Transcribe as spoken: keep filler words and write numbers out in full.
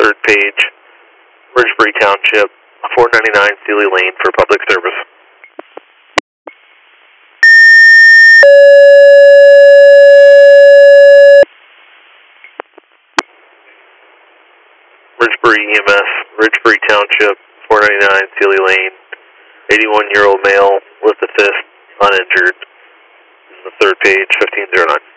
third page, Ridgebury Township, four ninety-nine Sealy Lane for public service. Ridgebury E M S, Ridgebury Township, four ninety-nine Sealy Lane, eighty-one-year-old male with a fist, uninjured. This is the third page, fifteen oh nine.